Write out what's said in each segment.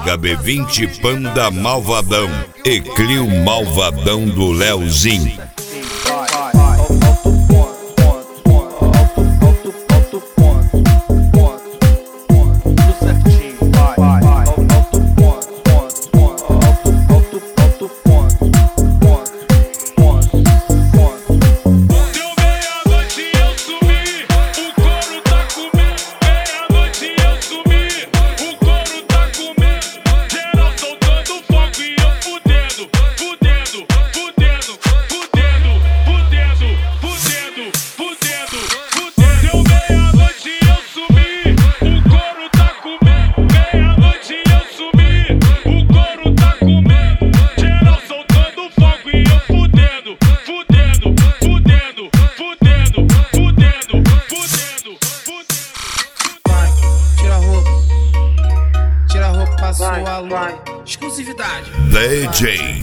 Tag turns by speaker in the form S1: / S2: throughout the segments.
S1: HB20 Panda Malvadão e Clio Malvadão do Leozinho.
S2: Exclusividade.
S1: DJ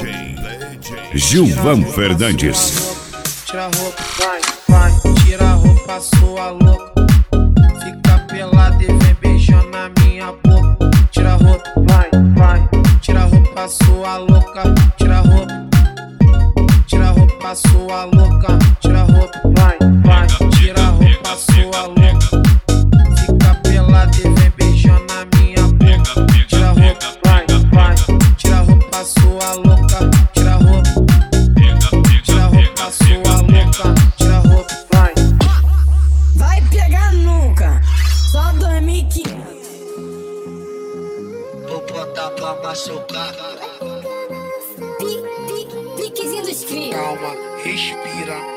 S1: Gilvan Fernandes.
S2: Tira a roupa, vai. Tira a roupa, sua louca. Fica pelada e vem beijando na minha boca. Tira a roupa, vai. Tira a roupa, sua louca. Tira a roupa. Tira a roupa, sua louca. Tira a roupa, vai. Tira a roupa, sua louca. Fica pelada e vem beijando na minha boca. Tira a roupa, vai. Tira a roupa, sua louca. Tira a roupa. Tira a roupa, sua louca. Tira a roupa, vai.
S3: Vai pegar nunca, só 2015.
S4: Vou botar pra machucar.
S3: Piquezinho dos crios.
S2: Calma, respira.